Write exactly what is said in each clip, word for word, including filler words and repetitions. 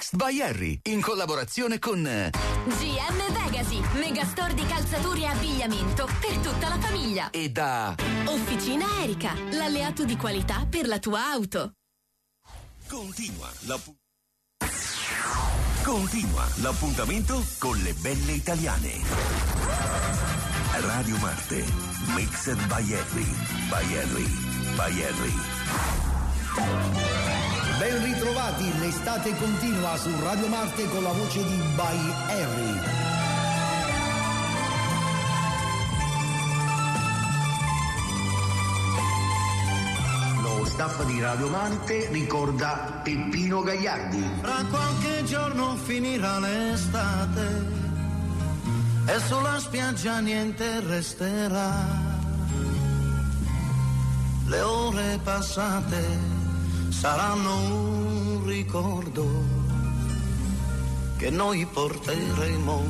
Mixed by Harry, in collaborazione con G M Vegasi, megastore di calzature e abbigliamento per tutta la famiglia. E da Officina Erica, l'alleato di qualità per la tua auto. Continua l'appuntamento. Continua l'appuntamento con le belle italiane. Radio Marte, Mixed by Harry, by Harry, by Harry. Ben ritrovati, l'estate continua su Radio Marte con la voce di By Harry. Lo staff di Radio Marte ricorda Peppino Gagliardi. Fra qualche giorno finirà l'estate e sulla spiaggia niente resterà. Le ore passate saranno un ricordo che noi porteremo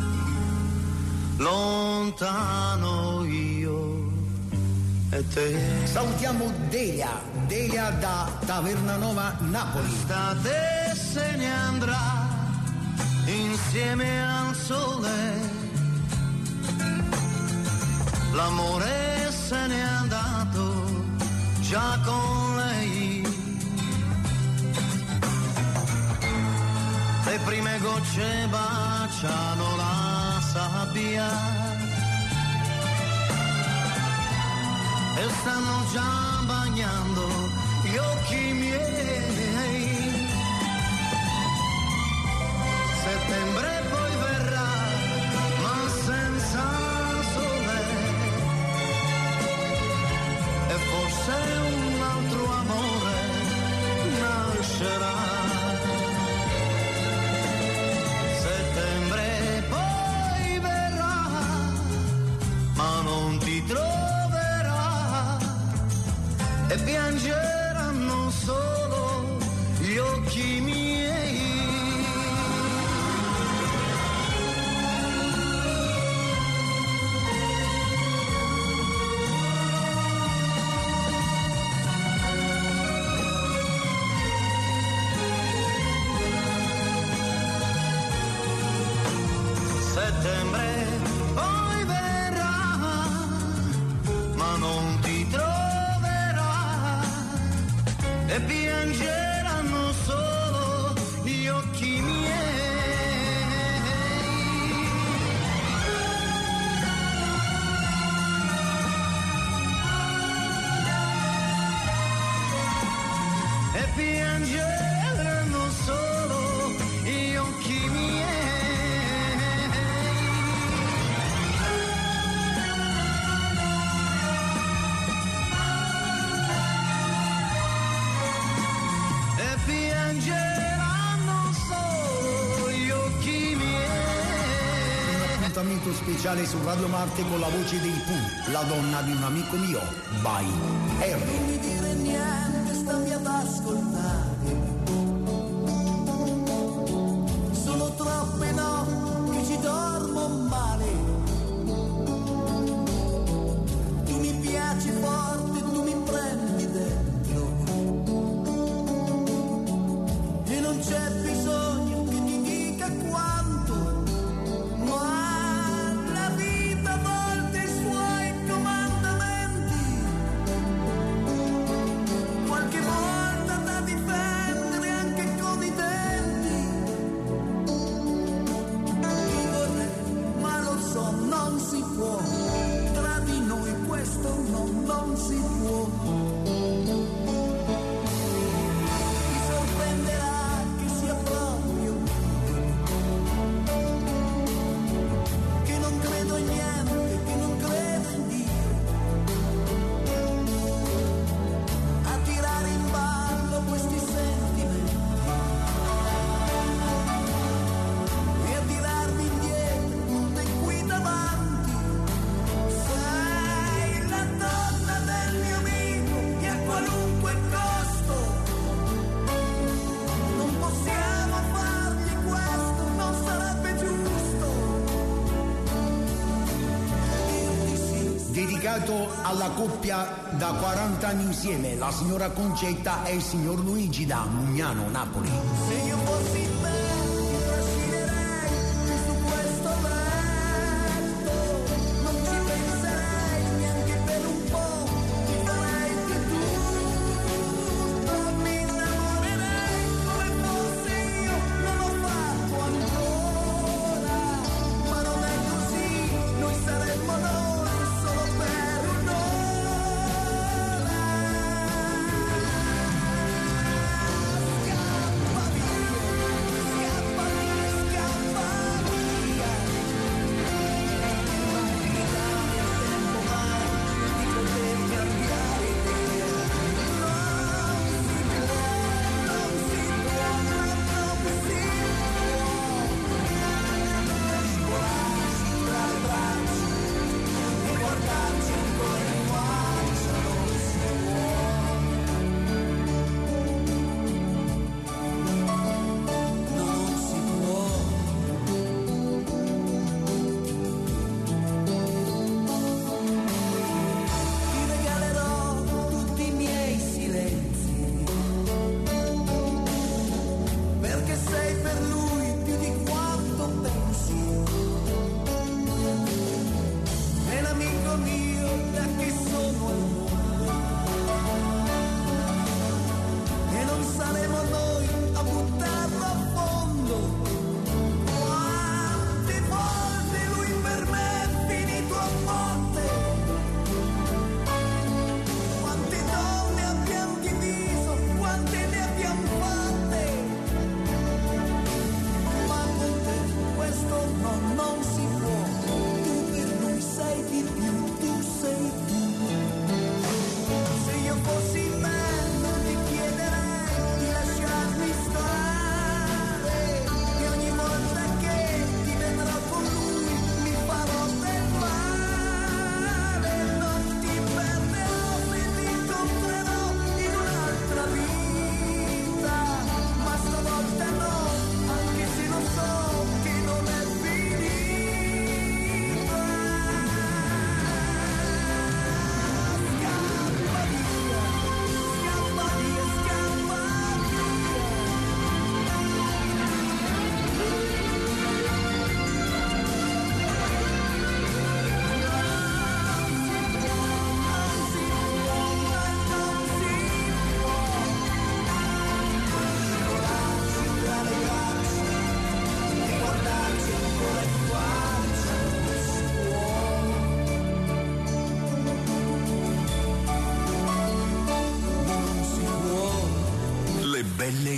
lontano io e te. Salutiamo Delia, Delia da Taverna Nova, Napoli. L'estate se ne andrà insieme al sole, l'amore se n'è andato già con lei. Le prime gocce baciano la sabbia e stanno già bagnando gli occhi miei. Settembre poi verrà, ma senza sole, e forse un altro amore nascerà. Settembre poi verrà, ma non ti troverà, e piangeranno solo gli occhi miei. Settembre poi verrà, ma non ti troverà, e piangeranno solo gli occhi miei. E piangeranno solo gli occhi miei. Piangeranno solo gli occhi miei. Un appuntamento speciale su Radio Marte con la voce dei Pooh, la donna di un amico mio, By Harry. Non mi dire niente, stammi ad ascoltare. Sono troppe no che ci dormo male. Tu mi piaci forte, tu mi prendi dentro. E non c'è bisogno che ti dica quanto, ma la vita a volte i suoi comandamenti, qualche volta da difendere anche con i denti. Ti vorrei, ma lo so, non si può, tra di noi questo no, non si può. Ti sorprenderà che non credo in niente, che non credo in Dio, a tirare in ballo questi sentimenti e a tirarmi indietro con te qui davanti. Sei la donna del mio amico e a qualunque costo non possiamo fargli questo, non sarebbe giusto dirti sì. Dedicato alla coppia da quaranta anni insieme, la signora Concetta e il signor Luigi da Mugnano, Napoli. Se io fossi te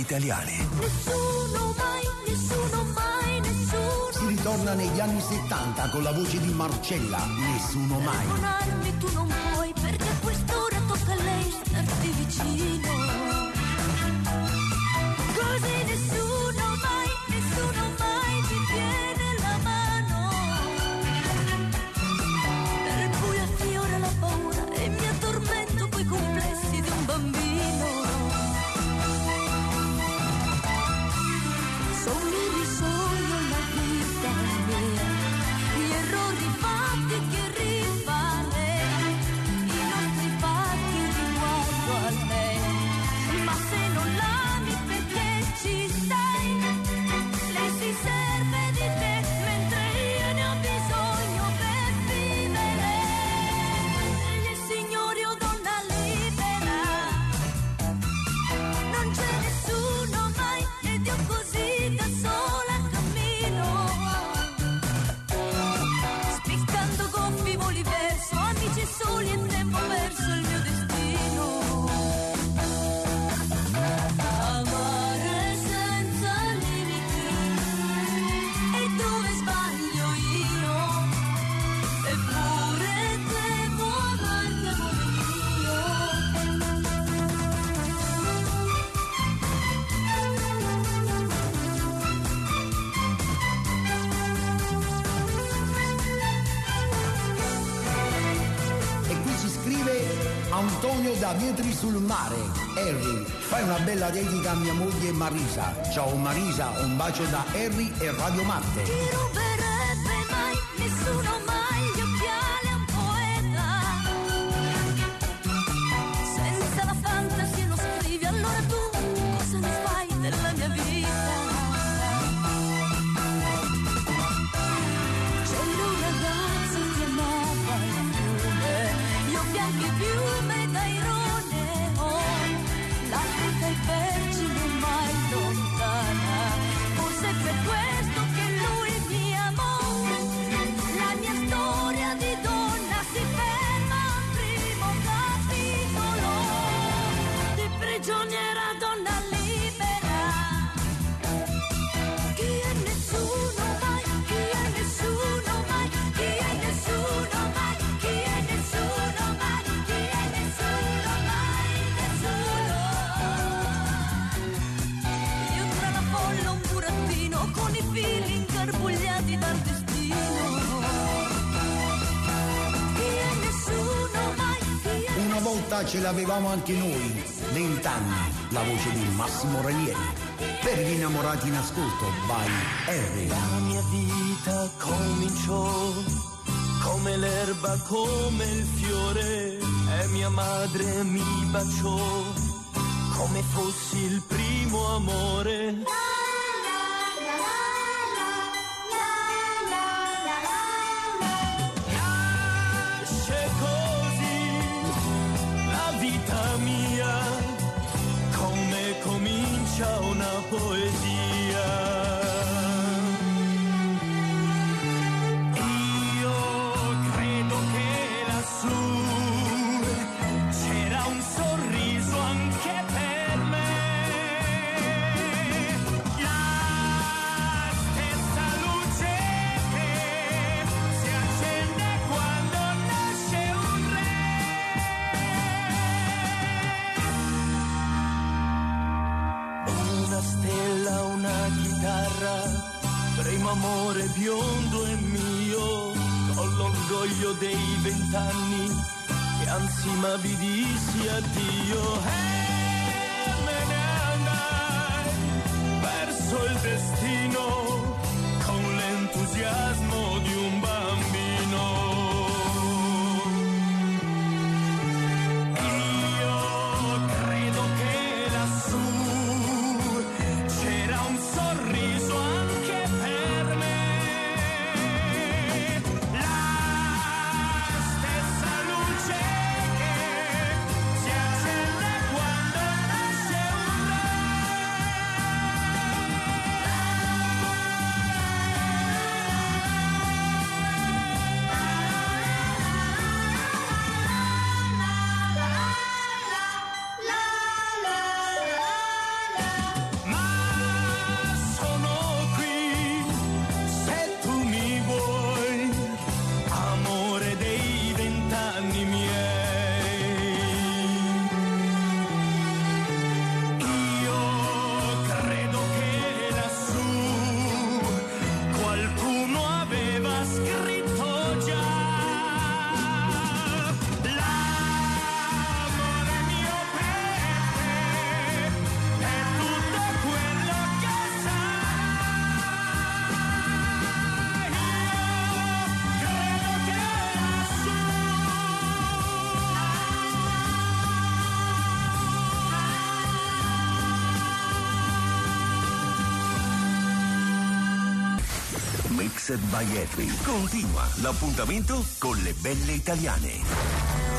italiani. Nessuno mai, nessuno mai, nessuno. Si ritorna negli anni settanta con la voce di Marcella, Nessuno mai. Telefonarmi tu non puoi, perché a quest'ora tocca a lei starti vicino. Così nessuno mai, nessuno mai ti tiene la mano. Nel buio affiora la paura e mi addormento coi complessi di un bambino. Sogni di sogno la vita mia, gli errori fatti che rifare, i nostri fatti riguardo a lei. Ma se non l'ami perché ci stai, lei si serve di te mentre io ne ho bisogno per vivere. Gli signori o donna libera, non c'è nessuno mai ed io così da sola cammino, spiccando gonfi voli verso amici soli e tempo perso il mio destino. Amare senza limiti e dove sbaglio io, eppure devo amarti amore mio. E qui si scrive Antonio da Vietri sul Mare. Harry, fai una bella dedica a mia moglie Marisa. Ciao Marisa, un bacio da Harry e Radio Marte. Ti ruberebbe mai, nessuno mai gli occhiali a un poeta. Senza la fantasia non scrivi, allora tu cosa ne fai della mia vita? C'era un ragazzo che amava il fiume, io bianchi piume d'airone, oh, l'Africa e vergine mai lontana, forse è per questo che lui mi amò. La mia storia di donna si ferma al primo capitolo, di prigioniera donna libera. Chi è nessuno mai, chi è nessuno mai, chi è nessuno mai, chi è nessuno mai, chi è nessuno mai, nessuno. Io tra la folla un burattino con i fili ingarbugliati dal destino. Chi è nessuno mai, chi è Una volta ce l'avevamo anche noi, vent'anni, la voce di Massimo Ranieri. Per gli innamorati in ascolto, by Harry. La mia vita cominciò come l'erba, come il fiore, e mia madre mi baciò come fossi il primo amore. Nasce così la vita mia, come comincia una poesia. Io credo che lassù c'era un sorriso anche per me. La stessa luce che si accende quando nasce un re. Una stella, una chitarra, primo amore biondo e mio, con l'orgoglio dei vent'anni, che anzi ma vi dissi addio. E me ne andai verso il destino, con l'entusiasmo di un bambino. Io credo che lassù c'era un sorriso anche per me. La stessa luce che si accende quando Mixed by Henry. Continua l'appuntamento con le belle italiane.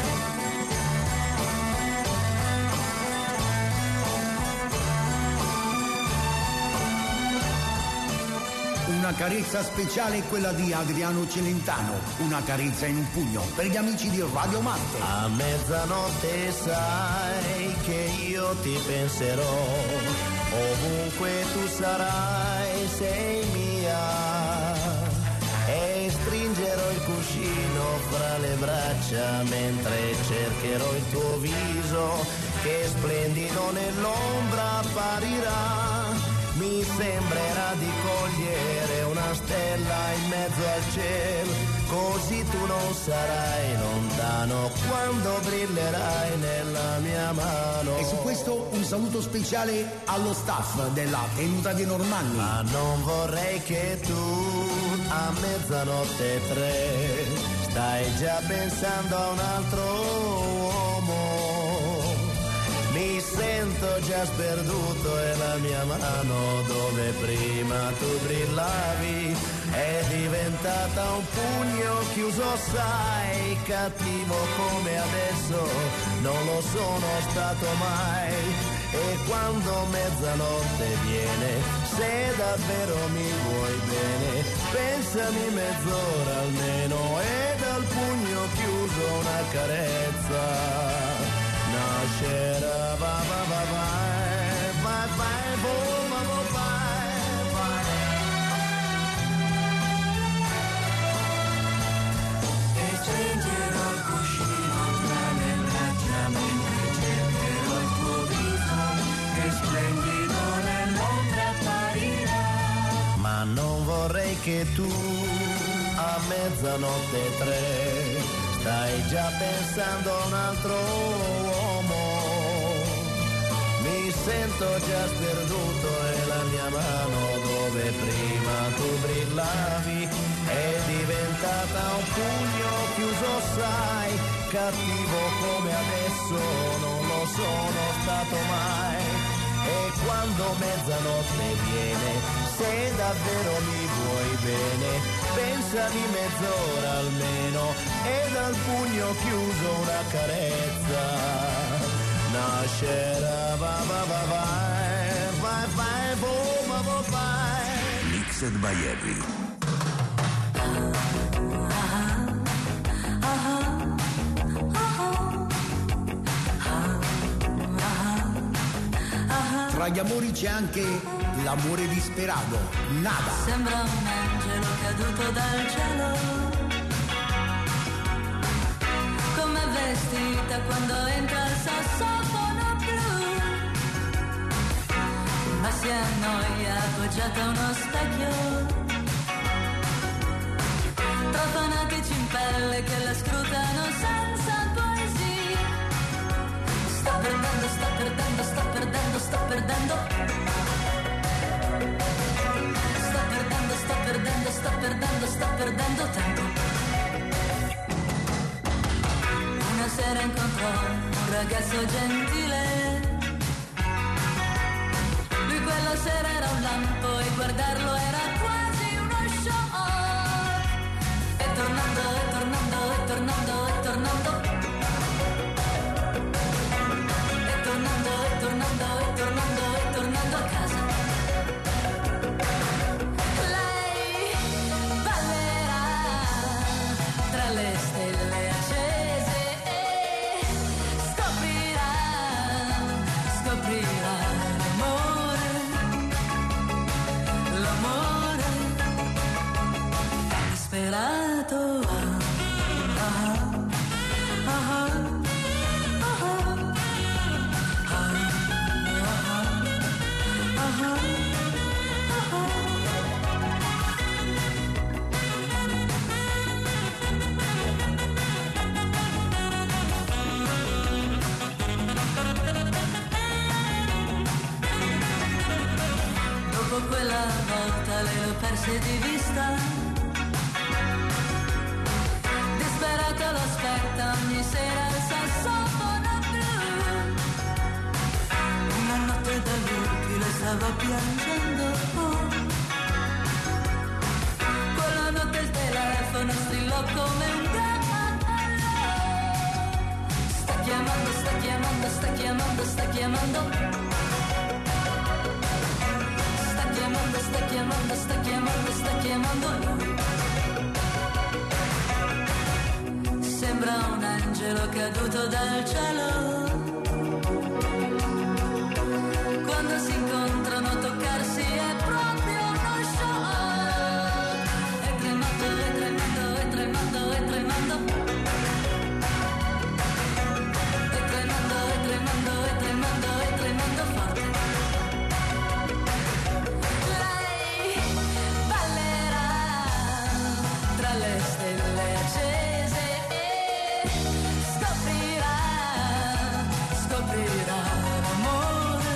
Una carezza speciale è quella di Adriano Celentano, una carezza in un pugno per gli amici di Radio Marte. A mezzanotte sai che io ti penserò, ovunque tu sarai sei mia, e stringerò il cuscino fra le braccia mentre cercherò il tuo viso che splendido nell'ombra apparirà. Mi sembrerà di cogliere una stella in mezzo al cielo, così tu non sarai lontano quando brillerai nella mia mano. E su questo un saluto speciale allo staff della Tenuta dei Normanni. Ma non vorrei che tu a mezzanotte tre stai già pensando a un altro uomo. Mi sento già sperduto e la mia mano dove prima tu brillavi è diventata un pugno chiuso, sai, cattivo come adesso non lo sono stato mai. E quando mezzanotte viene, se davvero mi vuoi bene, pensami mezz'ora almeno e dal pugno chiuso una carezza nascerà. Va va va vai, vai vai, boh, va va vai, vai. E stringerò il cuscino tra le braccia mentre cercherò il tuo viso che splendido nell'ombra apparirà. Ma non vorrei che tu a mezzanotte tre stai già pensando a un altro uomo. Mi sento già sperduto e la mia mano dove prima tu brillavi è diventata un pugno chiuso, sai, cattivo come adesso non lo sono stato mai. E quando mezzanotte viene, se davvero mi vuoi bene, pensami mezz'ora almeno e dal pugno chiuso una carezza nascerà. Va va va vai, vai vai, boh, va va vai. Mixed by Henry. Tra gli amori c'è anche l'amore disperato, nada. Sembra un angelo caduto dal cielo, come vestita quando entra il sassofono blu, ma si annoia appoggiata a uno specchio, tra fanatici in pelle che la scrutano senza poesia. Sta perdendo, sta perdendo, sta perdendo, sta perdendo. Sta perdendo, sta perdendo, sta perdendo, sta perdendo tempo. Una sera incontrò un ragazzo gentile. Lui quella sera era un lampo e guardarlo era quasi uno show. E tornando, e tornando, e tornando, e tornando. Tornando, e tornando, e tornando, e tornando a casa. Lei ballerà tra le stelle accese e scoprirà, scoprirà l'amore, l'amore disperato. Ah, ah, ah. Dopo quella volta le ho perse di vista, disperata lo aspetta ogni sera il sassofono blu. Una notte da lupi le stava piangendo, oh. uno strillo come un gallo. Sta chiamando, sta chiamando, sta chiamando, sta chiamando. Sta chiamando, sta chiamando, sta chiamando, sta chiamando lui. Sembra un angelo caduto dal cielo. Quando si incontrano toccarsi è proprio uno show. È tremando, è tremando, è tremando, è tremando. È tremando, è tremando, è tremando, è tremando forte. Lei ballerà tra le stelle accese e scoprirà, scoprirà l'amore,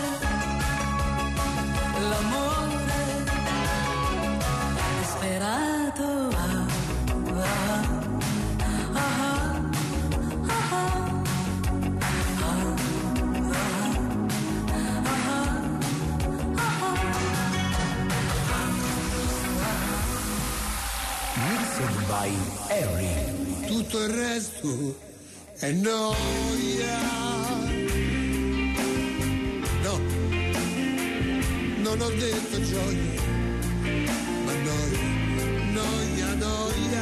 l'amore disperato. Ah, ah, ah, ah, Mixed by Harry. Tutto il resto è noia. No, non ho detto gioia, ma noia, noia, noia,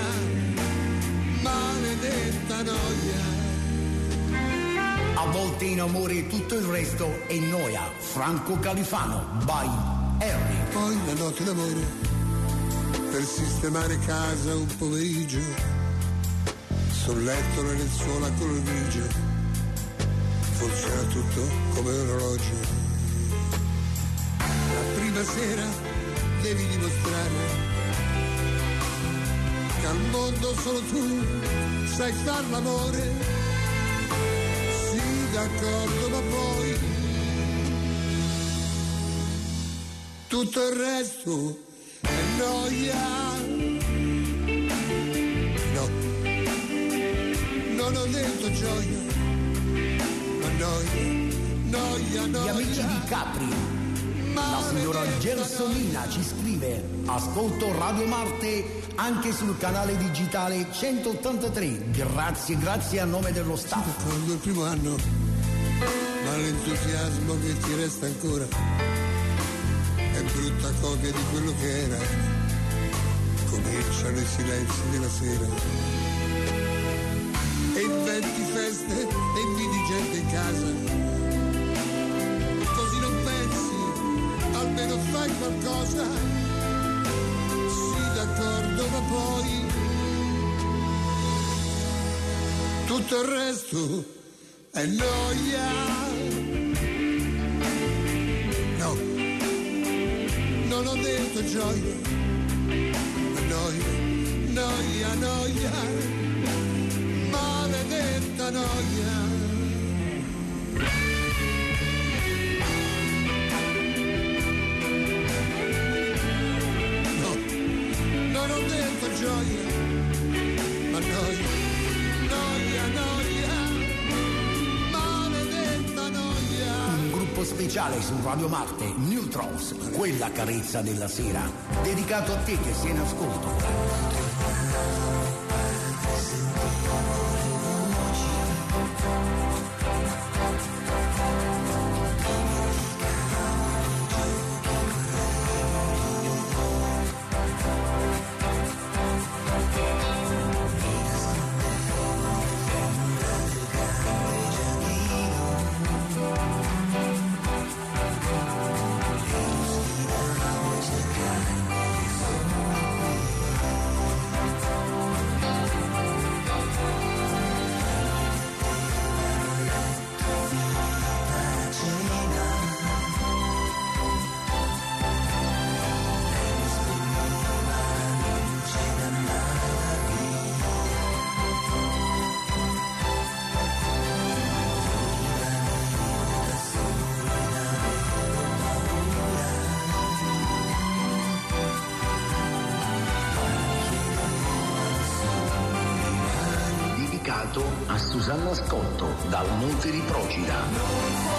maledetta noia. A volte in amore tutto il resto è noia. Franco Califano by Harry. Poi la notte d'amore per sistemare casa un pomeriggio, sul letto nel lenzuola color grigio, funziona tutto come un orologio. La prima sera devi dimostrare che al mondo solo tu sai far l'amore. Sì, d'accordo, ma poi tutto il resto è noia. No, non ho detto gioia, ma noia, noia, noia. Gli amici di Capri, la signora Gersonina ci scrive: ascolto Radio Marte anche sul canale digitale centottantatré. Grazie, grazie a nome dello staff. Quando il primo anno, ma l'entusiasmo che ti resta ancora è brutta copia di quello che era. Cominciano i silenzi della sera e inventi feste e invidi gente in casa. Così non pensi, almeno fai qualcosa. Sì, d'accordo, ma poi tutto il resto è noia. No, non ho detto gioia, ma noia, noia, noia, maledetta noia. No, non ho detto gioia, ma noia, noia, noia, maledetta noia. Un gruppo speciale su Radio Marte, Neutrons, quella carezza della sera, dedicato a te che sei in ascolto. A Susanna Scotto dal Monte di Procida.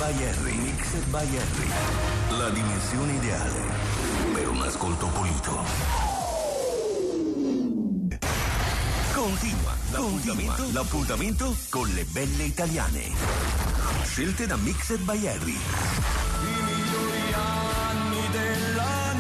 by Harry. Mixed by Harry. La dimensione ideale per un ascolto pulito. Continua l'appuntamento, l'appuntamento con le belle italiane. Scelte da Mixed by Harry. I migliori anni della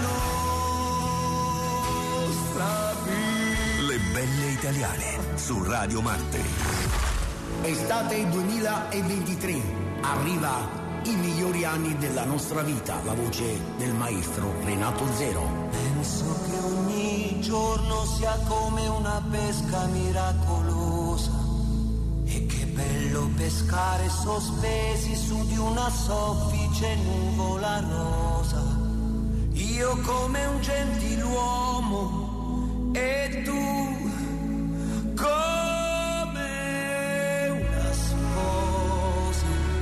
nostra vita. Le belle italiane su Radio Marte. Estate duemilaventitré. Arriva i migliori anni della nostra vita. La voce del maestro Renato Zero. Penso che ogni giorno sia come una pesca miracolosa. E che bello pescare sospesi su di una soffice nuvola rosa. Io come un gentiluomo e tu come una sposa.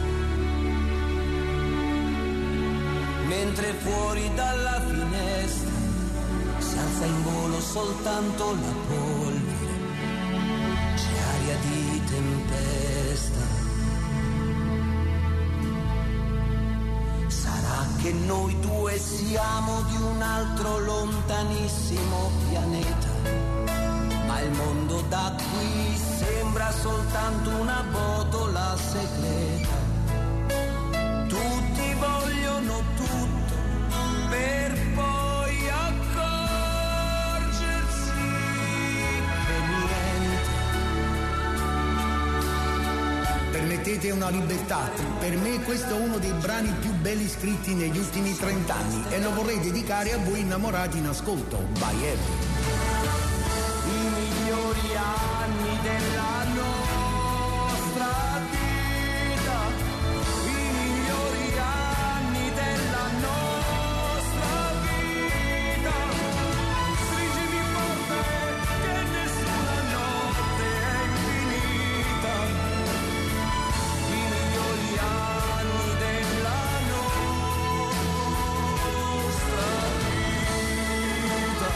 Mentre fuori dalla finestra si alza in volo soltanto la polvere, c'è aria di tempesta. Sarà che noi due siamo di un altro lontanissimo pianeta, ma il mondo da qui sembra soltanto una botola segreta. Tutti vogliono tutto per poi accorgersi che niente. Permettete una libertà. Per me questo è uno dei brani più belli scritti negli ultimi trent'anni e lo vorrei dedicare a voi innamorati in ascolto. By Harry. I migliori anni della nostra vita, i migliori anni della nostra vita. Stringimi forte che nessuna notte è infinita. I migliori anni della nostra vita.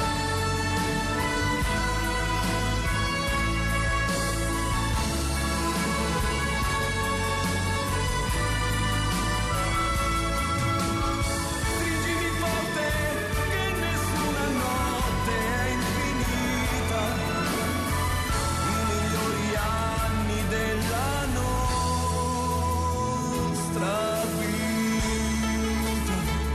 Stringimi forte che nessuna notte è infinita. I migliori anni della nostra vita.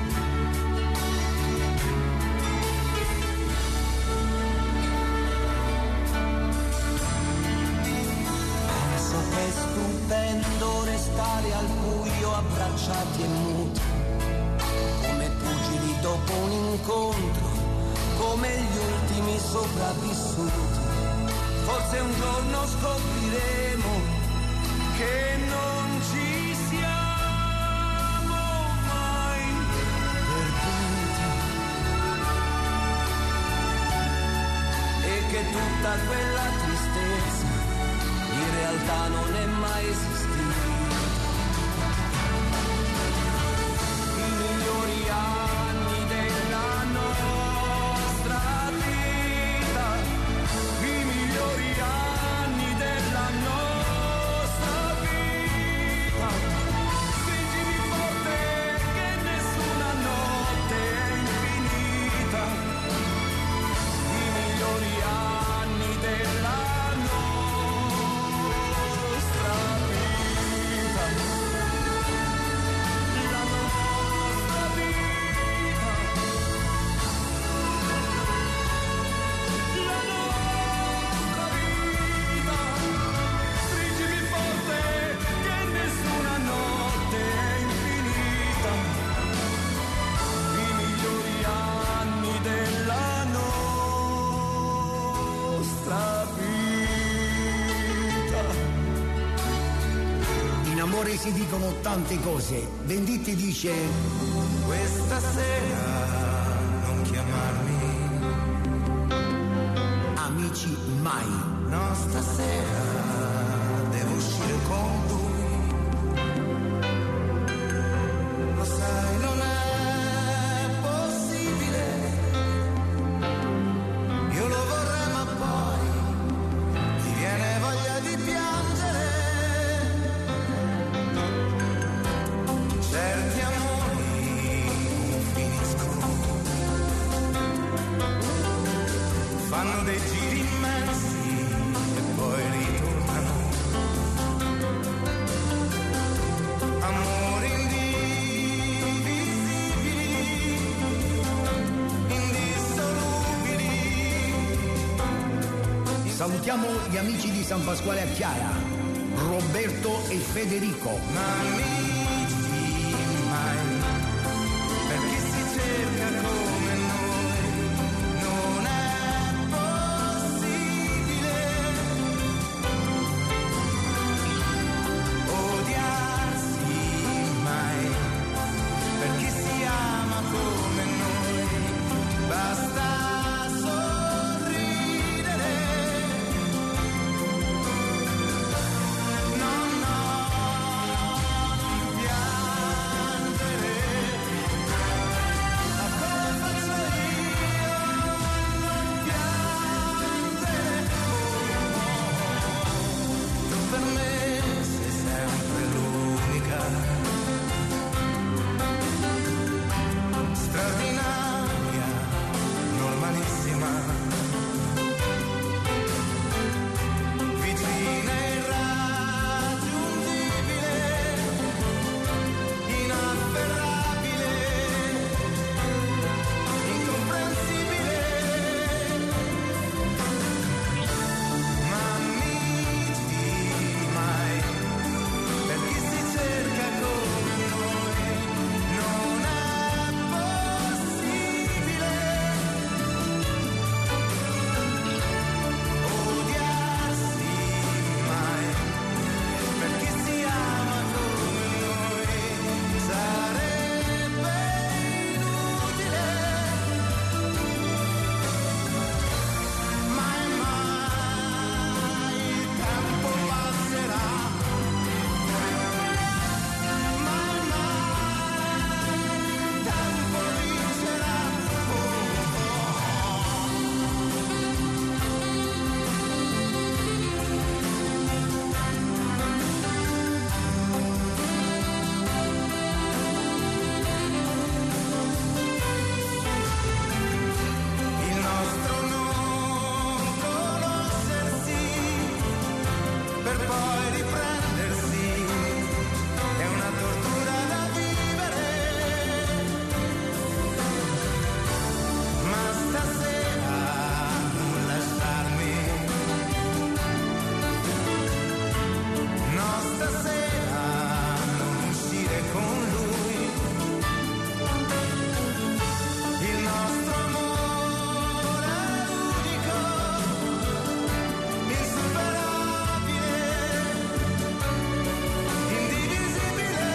Penso che è stupendo restare al buio abbracciati e muti, come pugili dopo un incontro, come gli ultimi sopravvissuti. Forse un giorno scopriremo che non ci siamo mai perduti e che tutta quella tristezza in realtà non è mai esistita. I migliori anni della nostra vita, i migliori anni della nostra vita. Stringimi forte che nessuna notte è infinita. I migliori anni della nostra vita. La nostra vita. La nostra vita. Stringimi forte che nessuna notte è infinita. I migliori anni della nostra vita. In amore si dicono tante cose. Venditti dice: Questa sera non chiamarmi, amici mai. no stasera devo uscire con lui. Lo sai, non è possibile. Io lo vorrei ma poi mi viene voglia di piangere. Salutiamo gli amici di San Pasquale a Chiara, Roberto e Federico. Ma amici mai, per chi si cerca come noi, non è possibile odiarsi mai, per chi si ama come noi, basta sorridere. No, no, non piangere, ma come faccio io a non piangere? Tu per me sei sempre l'unica, straordinaria, normalissima, vicina e irraggiungibile, inafferrabile, incomprensibile. Ma amici mai, per chi si cerca come noi, non è possibile odiarsi mai, per chi si ama come noi, sarebbe inutile. Mai mai il tempo passerà, mai mai il tempo vincerà. Il nostro non conoscersi per poi riprendersi è una tortura da vivere. Ma stasera non lasciarmi, no, stasera non uscire con lui. Il nostro amore è unico, insuperabile, indivisibile.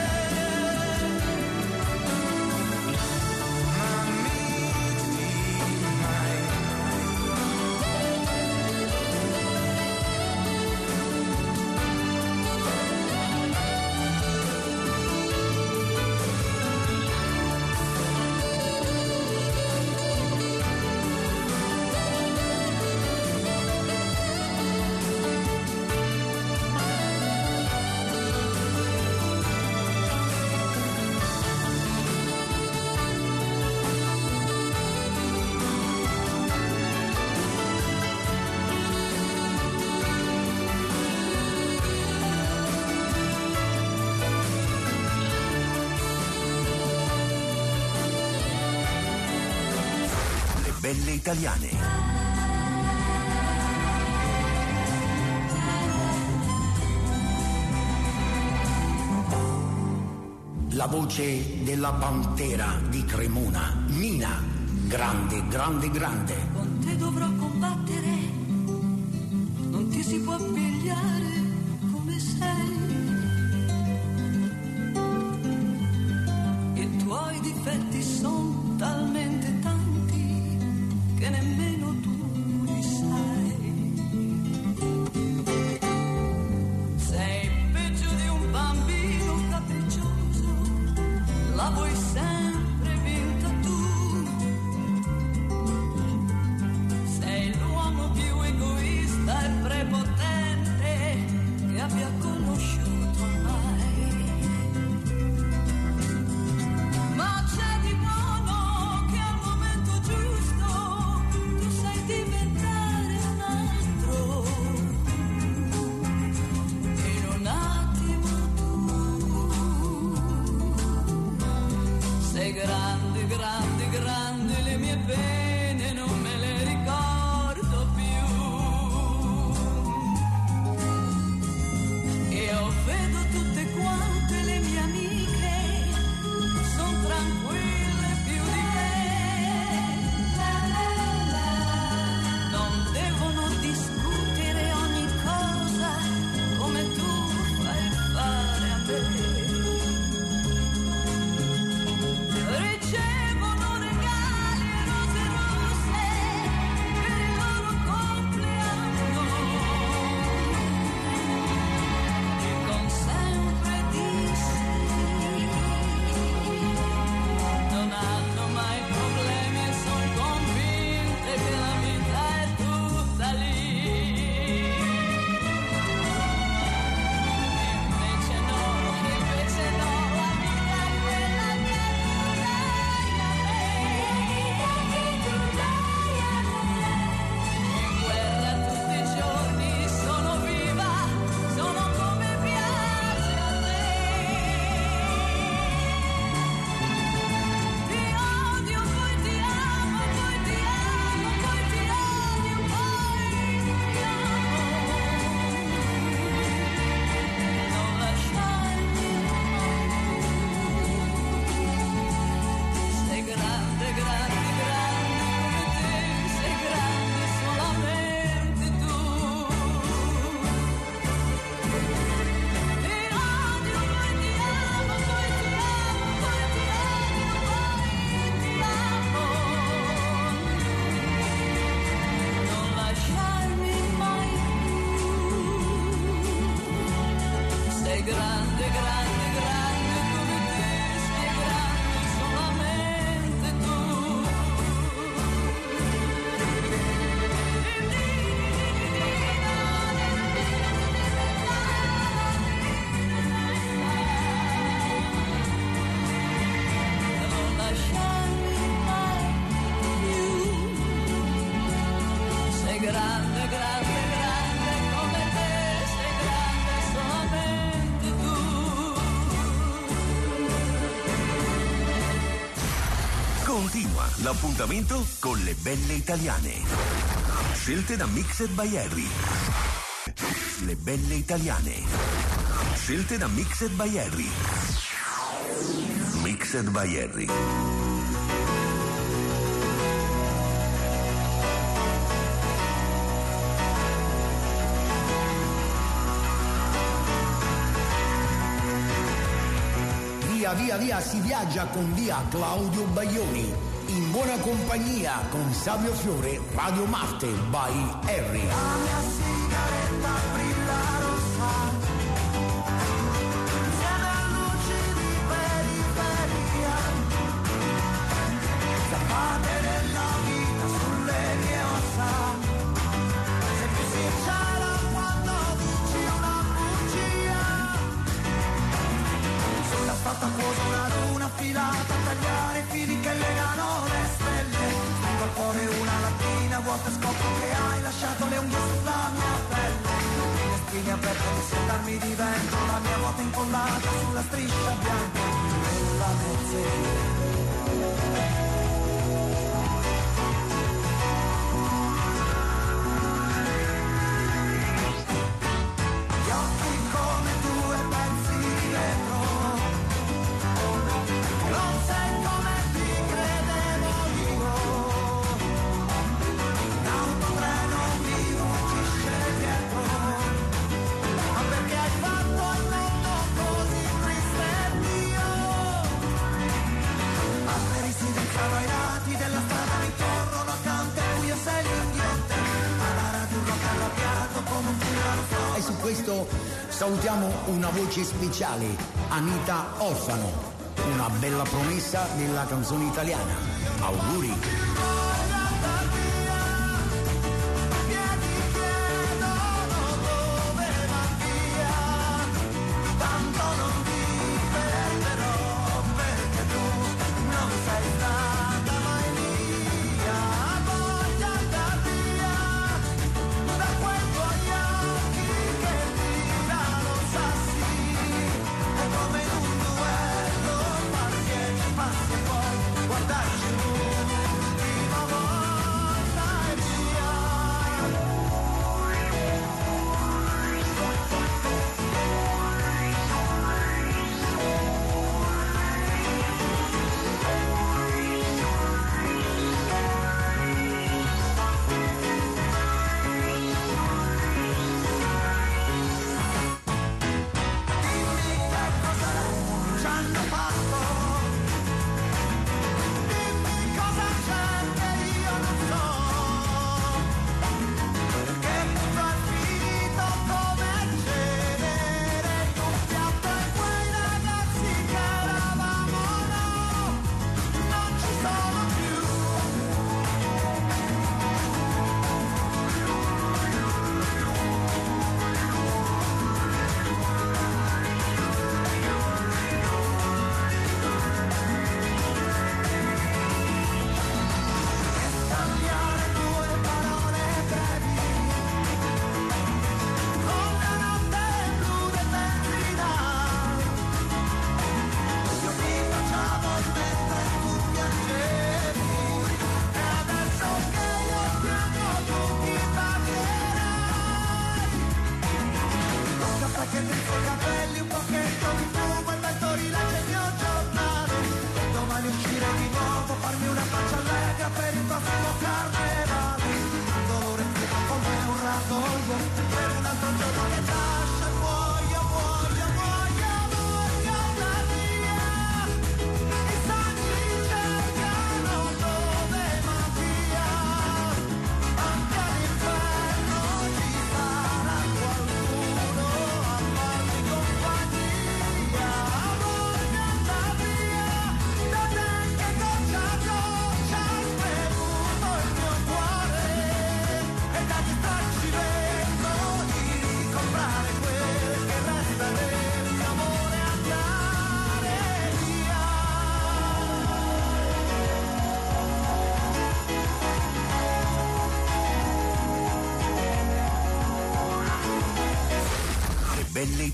Ma amici mai. Le belle italiane. La voce della pantera di Cremona, Mina, grande, grande, grande. Con te dovrò combattere, non ti si può pigliare come sei. I tuoi difetti sono talmente tanti che nemmeno tu li sai. Sei peggio di un bambino capriccioso, la vuoi sempre vinta tu. Sei l'uomo più egoista e prepotente che abbia conosciuto mai. Ma c'è di buono che al momento giusto tu sai diventare un altro. In un attimo tu sei grande, grande, grande, le mie pene non me le ricordo più. grande, grande, grande come te, sei grande solamente tu. Non lasciarmi mai più, sei grande, grande, grande come te, sei grande solamente tu. Continua l'appuntamento con le belle italiane. Scelte da Mixed by Harry. Le belle italiane. Scelte da Mixed by Harry. Mixed by Harry. Via via via si viaggia con via Claudio Baglioni, in buona compagnia con Savio Fiore, Radio Marte by Harry. La mia sigaretta brilla rossa, insieme a luci di periferia, zappate della vita sulle mie ossa, sei più sincera quando dici una bugia, sulla statua posa una luna affilata a tagliare i fili che legano le stelle, stringo al cuore una lattina vuota e scopro che hai lasciato le unghie sulla mia pelle, le spine aperte di soldarmi di vento, la mia moto incollata sulla striscia bianca della mezz'ora. Gli occhi come due pezzi di vetro, non sei come ti credevo io, un autotreno mi uccisce dietro, ma perché hai fatto il mondo così triste e mio? Asterissi del carro ai lati della strada mi corrono accanto e io sei l'inghiotte, alla radio un rock arrabbiato come un tirano fuori. E su questo salutiamo una voce speciale, Anita Orfano, una bella promessa della canzone italiana. Auguri. Tanto non viverò perché tu non sei stata mai mia, voglio andar via da quei tuoi occhi che tirano sassi, è come in un duello far dieci passi e poi guardarci l'ultima volta e via. Dimmi che cosa ci hanno fatto, dimmi cosa c'è che io non so, perché tutto è finito come cenere in un piatto e quei ragazzi che eravamo no, non ci sono più. Scambiare due parole brevi con la notte blu dell'entrina, io ti baciavo mentre tu piangevi e adesso che io piango tu ti bagnerai, un caffè che dentro i capelli, un pocchetto di fumo e metto rilegge il mio giornale, domani uscire di nuovo, farmi una faccia allegra per il prossimo carnevale, un dolore freddo come un rasoio per un altro giorno che lascia e muoio, muoio, muoio, muoio andar via, i sogni cercano dove magia, anche all'inferno ci sarà qualcuno a farmi compagnia.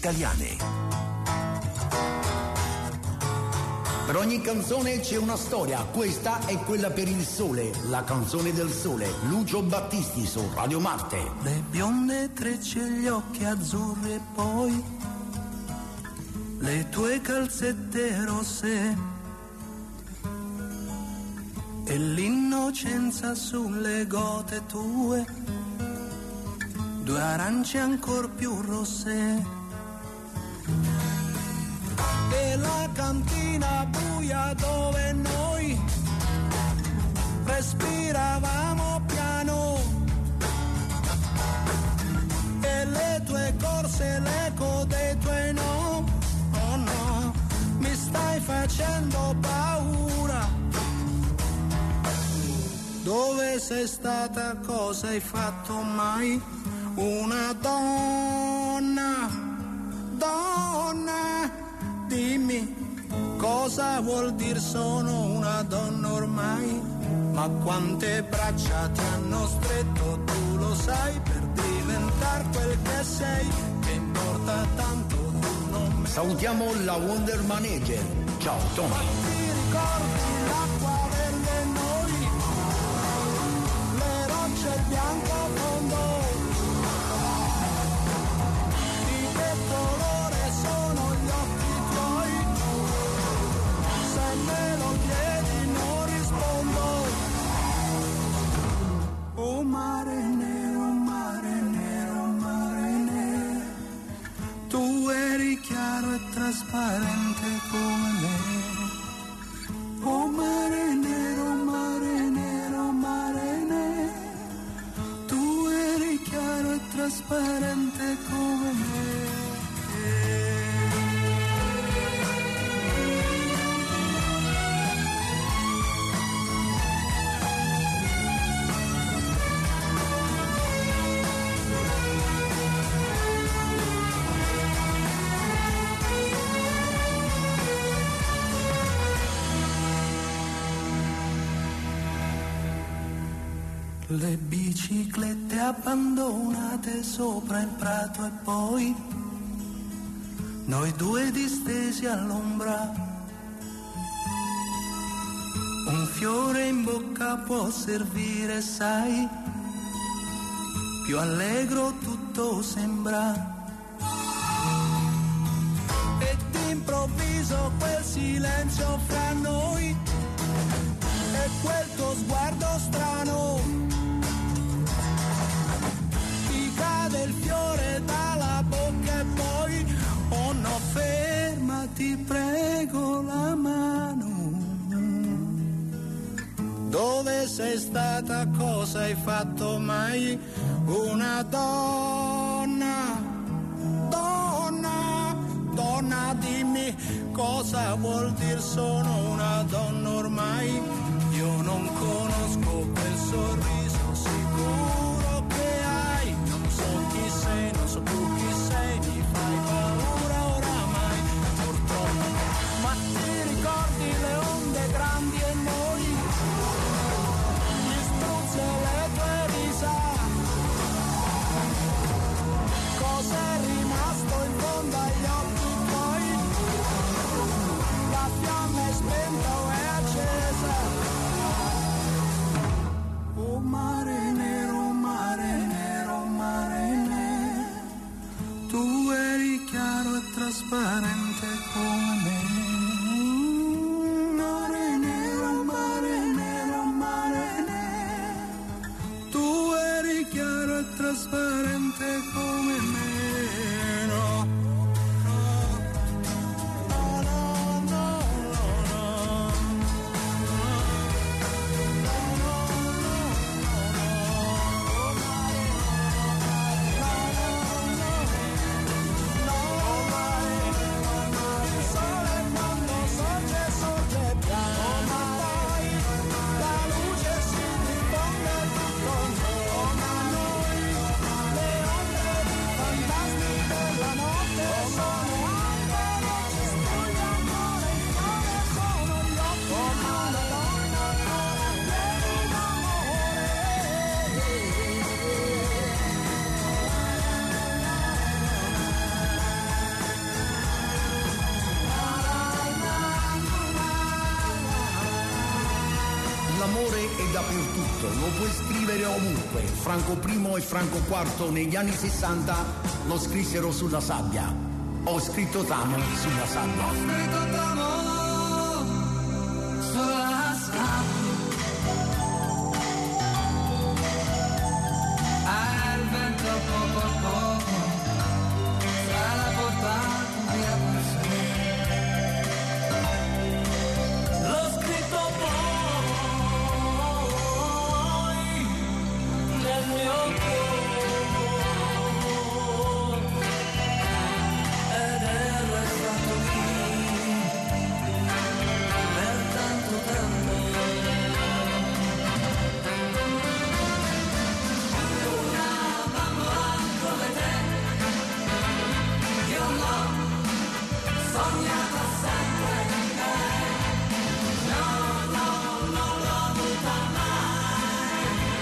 Italiane. Per ogni canzone c'è una storia, questa è quella per il sole, la canzone del sole, Lucio Battisti su Radio Marte. Le bionde trecce, gli occhi azzurri e poi le tue calzette rosse e l'innocenza sulle gote tue, due arance ancor più rosse. E la cantina buia dove noi respiravamo piano e le tue corse, l'eco dei tuoi no, oh no, mi stai facendo paura. Dove sei stata, cosa hai fatto mai? Una donna, donna, dimmi cosa vuol dire sono una donna ormai, ma quante braccia ti hanno stretto, tu lo sai, per diventare quel che sei, che importa tanto tu non me. Salutiamo la Wonder Manager, ciao Tony. Ma ti ricordi l'acqua verde e noi, le rocce e il bianco fondo, di che colore sono gli occhi tuoi, se me lo chiedi non rispondo. Oh mare nero, mare nero, mare nero, tu eri chiaro e trasparente come me. Oh mare nero, mare nero, mare nero, tu eri chiaro e trasparente come me. Le biciclette abbandonate sopra il prato e poi noi due distesi all'ombra. Un fiore in bocca può servire, sai, più allegro tutto sembra. E d'improvviso quel silenzio fra noi e quel tuo sguardo strano, cade il fiore dalla bocca e poi, oh no, fermati, prego la mano. Dove sei stata, cosa hai fatto mai? Una donna, donna, donna, dimmi cosa vuol dire sono una donna ormai. Io non conosco quel sorriso sicuro che hai, non so chi sei, non so più chi sei, mi fai paura oramai, purtroppo. Ma ti ricordi le onde grandi e noi, gli spruzzi e le tue risa, cos'è rimasto in fondo agli occhi tuoi, la fiamma è spenta o è accesa. Oh mare nero, mare nero, mare nero, tu eri chiaro e trasparente come me. Mare nero, mare nero, mare nero, tu eri chiaro e trasparente come me. No. Sole l'amore è dappertutto, lo puoi scrivere ovunque. Franco primo e Franco quarto negli anni sessanta lo scrissero sulla sabbia. Ho scritto t'amo sulla sabbia. Ho scritto t'amo sulla sabbia. Ah, il vento poco a poco se l'ha portato via per sé. L'ho scritto poi nel mio cuore ed è restato qui per tanto tempo. Una bambola come te io l'ho sognata sempre. No, no, non l'ho avuta mai.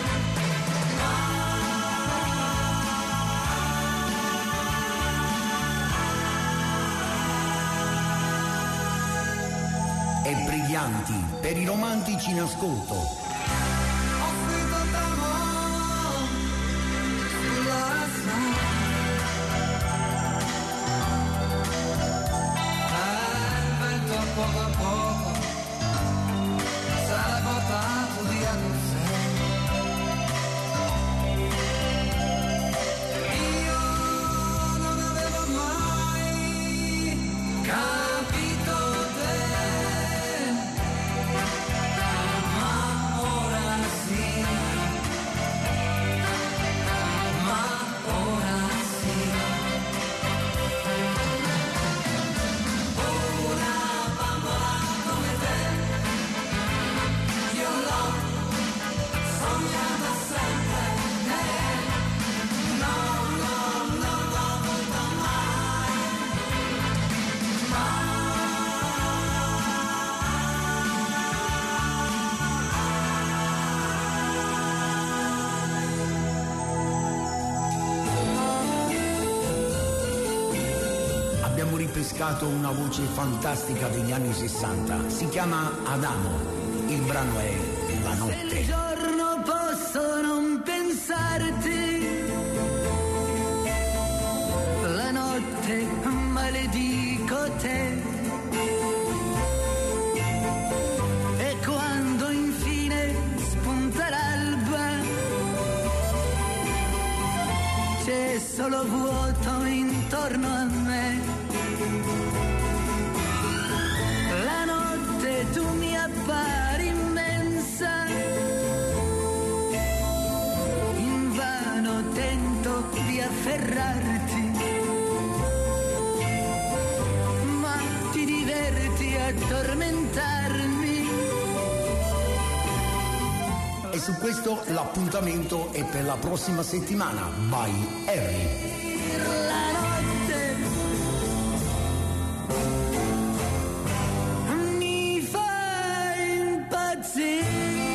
E brillanti, per i romantici in ascolto. Ho scritto t'amo sulla sabbia. Ah, il vento poco a poco se l'ha portato via con sé. Io non avevo mai capito te, ma ora sì, ma ora sì. Una bambola come te io l'ho sognata sempre. No, no, non l'ho avuta mai. Abbiamo ripescato una voce fantastica degli anni sessanta. Si chiama Adamo. Il brano è La Se notte. il giorno posso non pensarti, la notte maledico te. E quando infine spunta l'alba, c'è solo vuoto intorno a me. La notte tu mi appari immensa, invano tento di afferrarti, ma ti diverti a tormentarmi. E su questo l'appuntamento è per la prossima settimana. By Harry. La notte mi fa impazzire,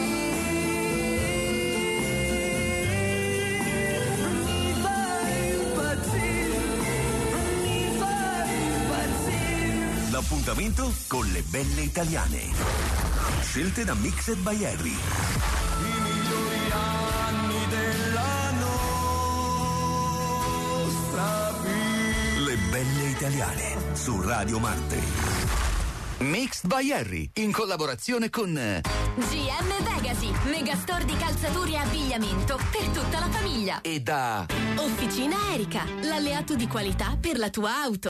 mi fa impazzire, mi fa impazzire. L'appuntamento con le belle italiane. Scelte da Mixed by Harry. I migliori anni della nostra vita. Le belle italiane su Radio Marte. Mixed by Harry, in collaborazione con G M Vegasi, megastore di calzature e abbigliamento per tutta la famiglia. e da Officina Erika, l'alleato di qualità per la tua auto.